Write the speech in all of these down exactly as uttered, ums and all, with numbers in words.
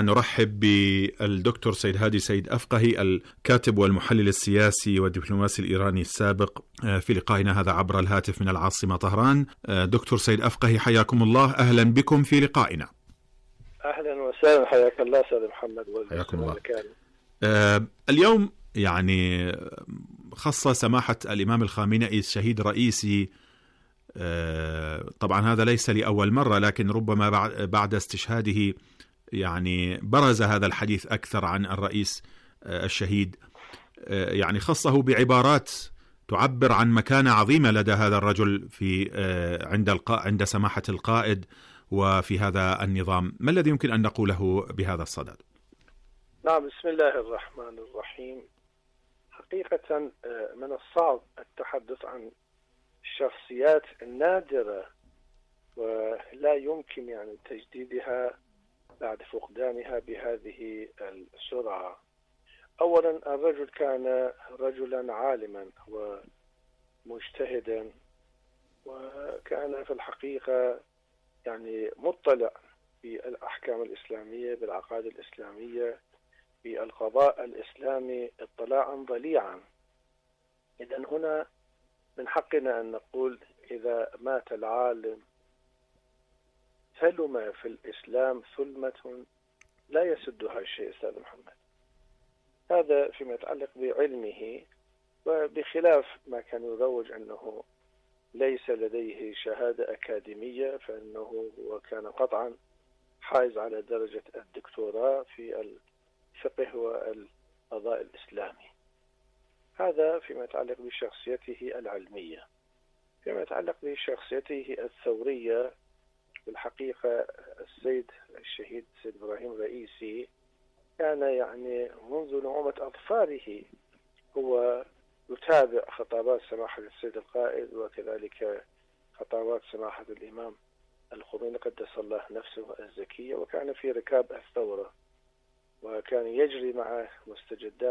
نرحب بالدكتور سيد هادي سيد أفقهي، الكاتب والمحلل السياسي والدبلوماسي الإيراني السابق، في لقائنا هذا عبر الهاتف من العاصمة طهران. دكتور سيد أفقهي، حياكم الله، أهلا بكم في لقائنا. أهلا وسهلا، حياك الله سيد محمد. حياكم الله. آه اليوم يعني خص سماحة الإمام الخامنئي الشهيد رئيسي، آه طبعا هذا ليس لأول مرة، لكن ربما بعد استشهاده يعني برز هذا الحديث أكثر عن الرئيس آه الشهيد. آه يعني خصه بعبارات تعبر عن مكانة عظيمة لدى هذا الرجل في آه عند القا عند سماحة القائد وفي هذا النظام. ما الذي يمكن أن نقوله بهذا الصدد؟ نعم، بسم الله الرحمن الرحيم. حقيقة من الصعب التحدث عن الشخصيات النادرة ولا يمكن يعني تجديدها بعد فقدانها بهذه السرعة. أولا، الرجل كان رجلا عالما ومجتهدا، وكان في الحقيقة يعني مطلع بالأحكام الإسلامية، بالعقائد الإسلامية، بالقضاء الإسلامي اطلاعا ضليعا. إذن هنا من حقنا أن نقول إذا مات العالم ثلم في الإسلام ثلمة لا يسدها شيء. أستاذ محمد، هذا فيما يتعلق بعلمه، وبخلاف ما كان يروج أنه ليس لديه شهادة أكاديمية، فإنه وكان قطعا حائز على درجة الدكتوراه في الفقه والقضاء الإسلامي. هذا فيما يتعلق بشخصيته العلمية. فيما يتعلق بشخصيته الثورية، بالحقيقة السيد الشهيد سيد إبراهيم رئيسي كان يعني منذ نعومة أظفاره هو يتابع خطابات سماحة السيد القائد، وكذلك خطابات سماحة الإمام الخميني قدس الله نفسه الزكية، وكان في ركاب الثورة، وكان يجري مع مستجدات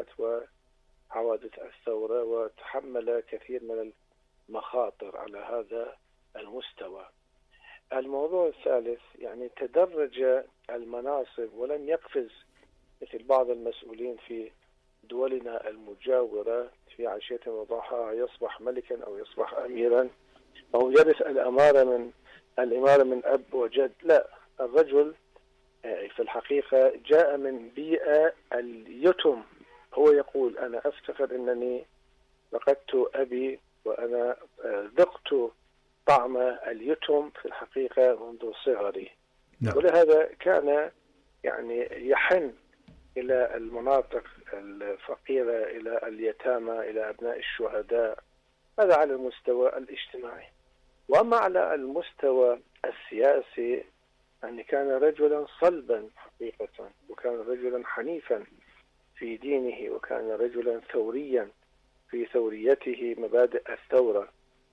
وحوادث الثورة، وتحمل كثير من المخاطر على هذا المستوى. الموضوع الثالث، يعني تدرج المناصب ولم يقفز مثل بعض المسؤولين في دولنا المجاورة في عشية وضحاها يصبح ملكا أو يصبح أميرا أو يرث الأمارة من الإمارة من أب وجد. لا، الرجل في الحقيقة جاء من بيئة اليتم. هو يقول: أنا أفتخر أنني فقدت أبي وأنا ذقت طعم اليتم في الحقيقة منذ صغري. نعم. ولهذا كان يعني يحن إلى المناطق الفقيرة، إلى اليتامى، إلى أبناء الشهداء. هذا على المستوى الاجتماعي. وأما على المستوى السياسي، أن كان رجلا صلبا حقيقة، وكان رجلا حنيفا في دينه، وكان رجلا ثوريا في ثوريته مبادئ الثورة،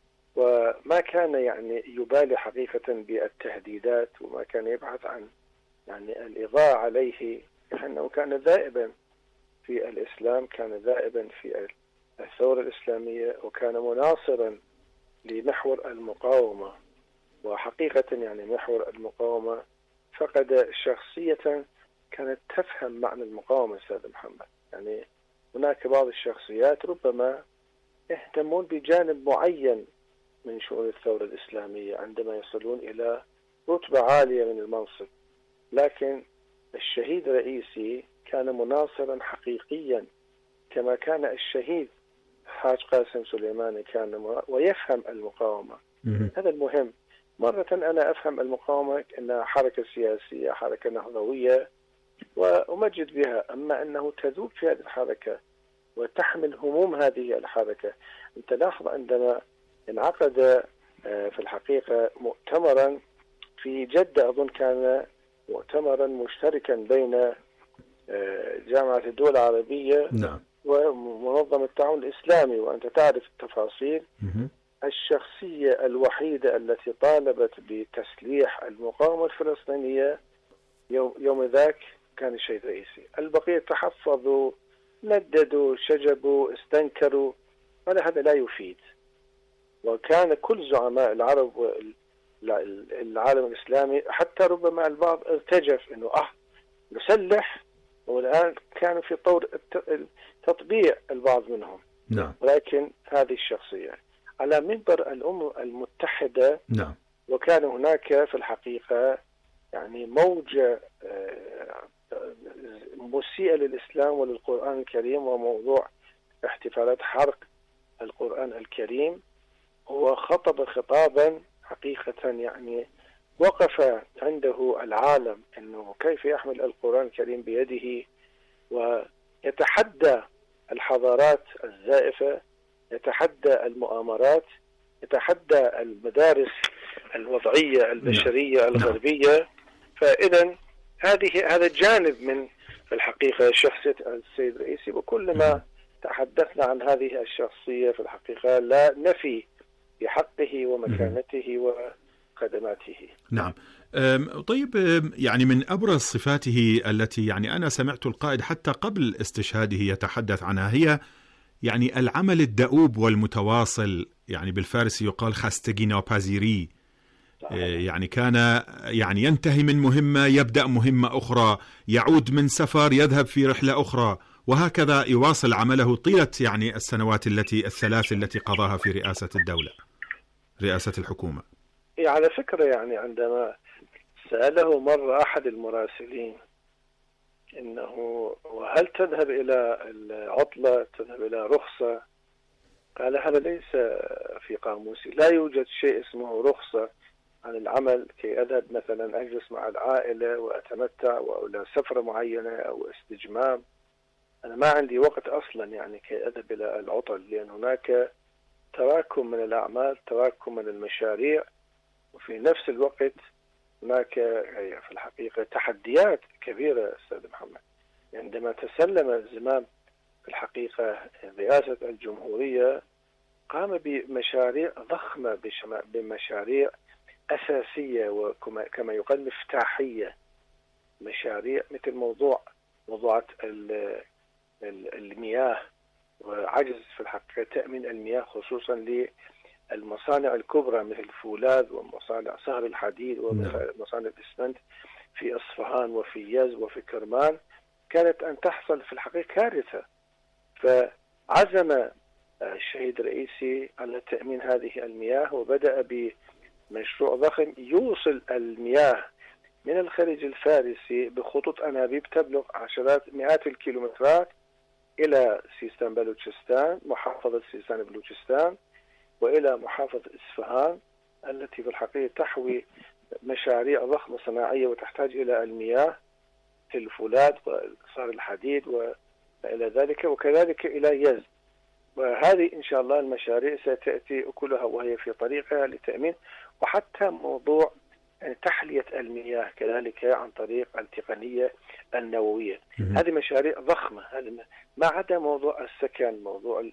وما كان يعني يبالي حقيقة بالتهديدات، وما كان يبحث عن يعني الإضاءة عليه، لأنه كان ذائبا في الإسلام، كان ذائبا في الثورة الإسلامية، وكان مناصرا لمحور المقاومة. وحقيقة يعني محور المقاومة فقد شخصية كانت تفهم معنى المقاومة. أستاذ محمد، يعني هناك بعض الشخصيات ربما يهتمون بجانب معين من شؤون الثورة الإسلامية عندما يصلون إلى رتبة عالية من المنصب، لكن الشهيد رئيسي كان مناصرا حقيقيا، كما كان الشهيد حاج قاسم سليماني كان ويفهم المقاومة. هذا المهم. مرة أنا أفهم المقاومة أنها حركة سياسية، حركة نهضوية، وأمجد بها، أما أنه تذوب في هذه الحركة وتحمل هموم هذه الحركة. أنت لاحظ عندما انعقد في الحقيقة مؤتمرا في جدة، أظن كان مؤتمرا مشتركا بين جامعة الدول العربية نعم. ومنظمة التعاون الإسلامي، وأنت تعرف التفاصيل. الشخصية الوحيدة التي طالبت بتسليح المقاومة الفلسطينية يوم, يوم ذاك كان الشهيد رئيسي. البقية تحفظوا، نددوا، شجبوا، استنكروا، ولا هذا لا يفيد. وكان كل زعماء العرب والعالم الإسلامي، حتى ربما البعض ارتجف أنه أه مسلح، والآن كانوا في طور تطبيع البعض منهم. نعم. ولكن هذه الشخصية على منبر الأمم المتحدة. نعم. وكان هناك في الحقيقة يعني موجة مسيئة للإسلام وللقرآن الكريم، وموضوع احتفالات حرق القرآن الكريم. هو خطب خطابا حقيقة يعني وقف عنده العالم أنه كيف يحمل القرآن الكريم بيده ويتحدى الحضارات الزائفة، يتحدى المؤامرات، يتحدى المدارس الوضعية البشرية الغربية. فإذا هذه هذا جانب من الحقيقة شخصية السيد الرئيسي. وكلما تحدثنا عن هذه الشخصية في الحقيقة لا نفي بحقه ومكانته وخدماته. نعم. طيب، يعني من أبرز صفاته التي يعني أنا سمعت القائد حتى قبل استشهاده يتحدث عنها هي يعني العمل الدؤوب والمتواصل، يعني بالفارسي يقال خستگینا پذیری. يعني كان يعني ينتهي من مهمة يبدأ مهمة أخرى، يعود من سفر يذهب في رحلة أخرى، وهكذا يواصل عمله طيلة يعني السنوات التي الثلاث التي قضاها في رئاسة الدولة، رئاسة الحكومة. على فكرة يعني عندما سأله مرة أحد المراسلين إنه وهل تذهب إلى العطلة، تذهب إلى رخصة؟ قال هذا ليس في قاموسي، لا يوجد شيء اسمه رخصة عن العمل كي أذهب مثلا أجلس مع العائلة وأتمتع أو إلى سفرة معينة أو استجمام. أنا ما عندي وقت أصلا يعني كي أذهب إلى العطل، لأن هناك تراكم من الأعمال، تراكم من المشاريع، وفي نفس الوقت هناك في الحقيقة تحديات كبيرة. أستاذ محمد عندما تسلم الزمام في الحقيقة رئاسة الجمهورية قام بمشاريع ضخمة، بمشاريع أساسية وكما يقال مفتاحية، مشاريع مثل موضوع موضوعات المياه وعجز في الحقيقة تأمين المياه خصوصا للمصانع الكبرى مثل فولاذ ومصانع صهر الحديد ومصانع الإسمنت في أصفهان وفي يز وفي كرمان. كانت أن تحصل في الحقيقة كارثة، فعزم الشهيد الرئيسي على تأمين هذه المياه، وبدأ بمشروع ضخم يوصل المياه من الخليج الفارسي بخطوط أنابيب تبلغ عشرات مئات الكيلومترات إلى سيستان بلوچستان، محافظة سيستان بلوچستان، وإلى محافظة إصفهان التي في الحقيقة تحوي مشاريع ضخمة صناعية وتحتاج إلى المياه في الفولاذ وصهر الحديد وإلى ذلك، وكذلك إلى يز. وهذه إن شاء الله المشاريع ستأتي أكلها وهي في طريقها لتأمين، وحتى موضوع يعني تحلية المياه كذلك عن طريق التقنية النووية. هذه مشاريع ضخمة، ما عدا موضوع السكن، موضوع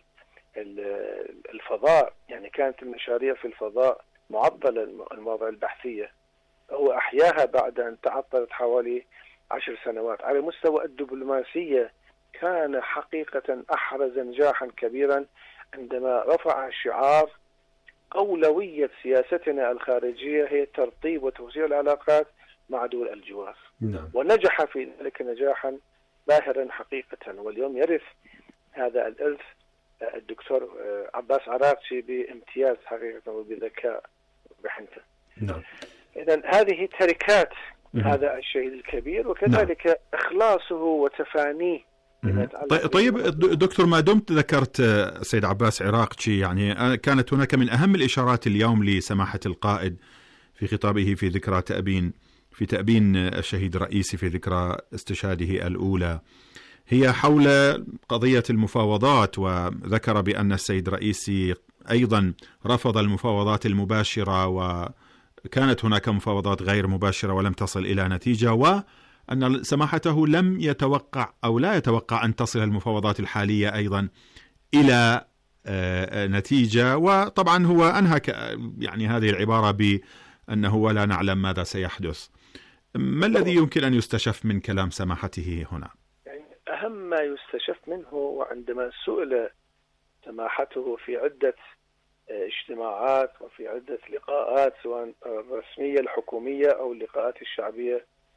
الفضاء. يعني كانت المشاريع في الفضاء معطلة، المواضيع البحثية هو أحياها بعد أن تعطلت حوالي عشر سنوات. على مستوى الدبلوماسية كان حقيقة أحرز نجاحا كبيرا عندما رفع شعار أولوية سياستنا الخارجية هي ترطيب وتوسيع العلاقات مع دول الجوار. نعم. ونجح في ذلك نجاحا باهرا حقيقة. واليوم يرث هذا الإرث الدكتور عباس عراقچي بامتياز حقيقة وبذكاء وبحنكة. نعم. إذن هذه تركات هذا الشهيد الكبير، وكذلك نعم. إخلاصه وتفانيه. طيب دكتور، ما دمت ذكرت سيد عباس عراقچي، يعني كانت هناك من أهم الإشارات اليوم لسماحة القائد في خطابه في ذكرى تأبين في تأبين الشهيد الرئيسي في ذكرى استشهاده الأولى هي حول قضية المفاوضات، وذكر بأن السيد الرئيسي أيضا رفض المفاوضات المباشرة، وكانت هناك مفاوضات غير مباشرة ولم تصل إلى نتيجة، وأن سماحته لم يتوقع أو لا يتوقع أن تصل المفاوضات الحالية أيضا إلى نتيجة. وطبعا هو أنهى يعني هذه العبارة بأنه ولا نعلم ماذا سيحدث. ما الذي يمكن أن يستشف من كلام سماحته هنا؟ يعني أهم ما يستشف منه، وعندما سئل سماحته في عدة اجتماعات وفي عدة لقاءات سواء الرسمية الحكومية أو اللقاءات الشعبية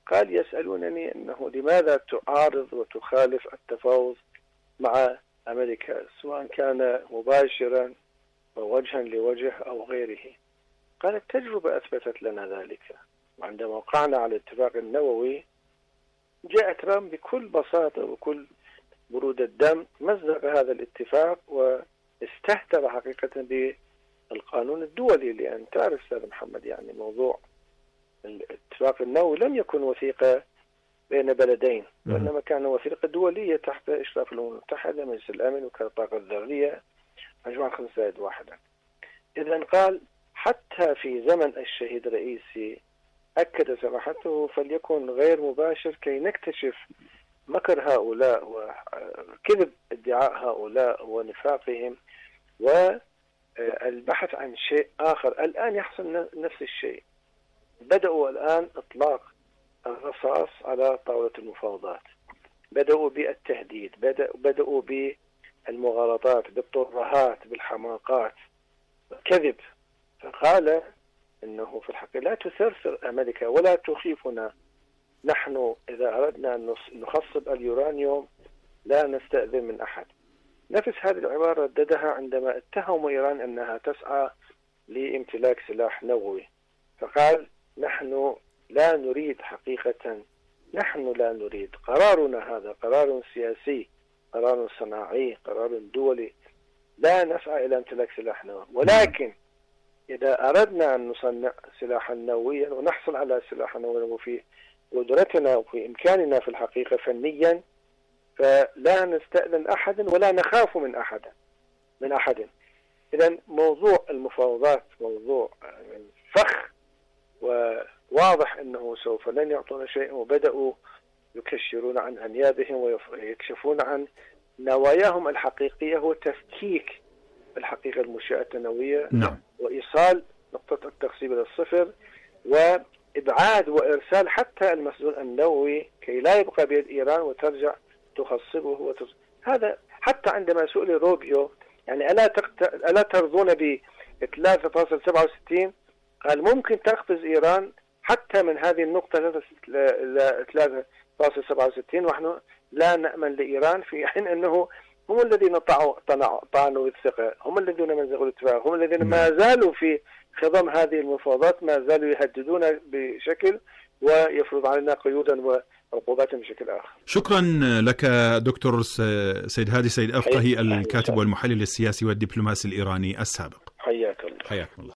قال يسألونني أنه لماذا تعارض وتخالف التفاوض مع أمريكا سواء كان مباشرا ووجها لوجه أو غيره. قال التجربة أثبتت لنا ذلك، وعندما وقعنا على الاتفاق النووي جاء ترامب بكل بساطة وكل برود الدم مزق هذا الاتفاق واستهتر حقيقة بالقانون الدولي، لأن تعرف أستاذ محمد يعني موضوع الاتفاق النووي لم يكن وثيقة بين بلدين، وإنما كان وثيقة دولية تحت إشراف الأمم المتحدة، مجلس الأمن، وكالة الطاقة الذرية، مجموعة خمسة زائد واحدا. إذن قال حتى في زمن الشهيد رئيسي أكد سماحته فليكن غير مباشر كي نكتشف مكر هؤلاء وكذب ادعاء هؤلاء ونفاقهم والبحث عن شيء آخر. الآن يحصل نفس الشيء، بدأوا الآن إطلاق الرصاص على طاولة المفاوضات، بدأوا بالتهديد، بدأوا بالمغالطات، بالترهات، بالحماقات، كذب. فقال إنه في الحقيقة لا تثرثر أمريكا ولا تخيفنا، نحن إذا أردنا أن نخصب اليورانيوم لا نستأذن من أحد. نفس هذه العبارة رددها عندما اتهموا إيران أنها تسعى لامتلاك سلاح نووي، فقال نحن لا نريد حقيقة، نحن لا نريد، قرارنا هذا قرار سياسي، قرار صناعي، قرار دولي، لا نسعى إلى امتلاك سلاح نووي، ولكن إذا أردنا أن نصنع سلاحا نوويا ونحصل على سلاح نووي وفي قدرتنا وفي إمكاننا في الحقيقة فنيا، فلا نستأذن أحدا ولا نخاف من أحد من أحد. إذن موضوع المفاوضات موضوع فخ، وواضح أنه سوف لن يعطونا شيء، وبدأوا يكشرون عن أنيابهم ويكشفون عن نواياهم الحقيقية، هو تفكيك الحقيقة المنشآت النووية، نعم. وإيصال نقطة التقسيم إلى الصفر، وإبعاد وإرسال حتى المسؤول النووي كي لا يبقى بيد إيران وترجع تخصبه وتص... هذا حتى عندما سئل روبيو يعني ألا, تقت... ألا ترضون ب ثلاثة فاصلة سبعة وستين، قال ممكن تقفز إيران حتى من هذه النقطة إلى ثلاثة فاصلة سبعة وستين، ونحن لا نأمن لإيران، في حين أنه هم الذين طعنوا طعنوا الثقة، هم الذين مزقوا الاتفاق، هم الذين ما زالوا في خضم هذه المفاوضات، ما زالوا يهددون بشكل ويفرض علينا قيودا وعقوبات بشكل آخر. شكرا لك دكتور سيد هادي سيد أفقهي، الكاتب والمحلل السياسي والدبلوماسي الإيراني السابق. حياك الله. حياكم الله.